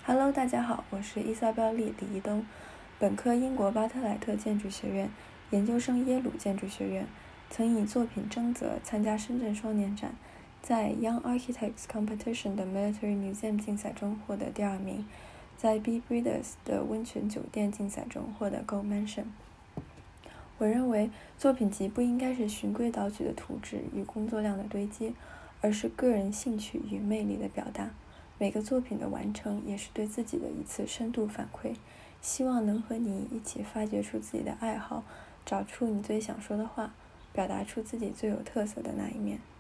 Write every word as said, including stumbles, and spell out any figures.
Hello，大家好，我是伊莎贝丽·李一东，本科英国巴特莱特建筑学院，研究生耶鲁建筑学院，曾以作品征泽参加深圳双年展，在 Young Architects Competition 的 Military Museum 竞赛中获得第二名，在 B Breeders 的温泉酒店竞赛中获得 Gold Mention。我认为作品集不应该是循规蹈矩的图纸与工作量的堆积，而是个人兴趣与魅力的表达。每个作品的完成也是对自己的一次深度反馈，希望能和你一起发掘出自己的爱好，找出你最想说的话，表达出自己最有特色的那一面。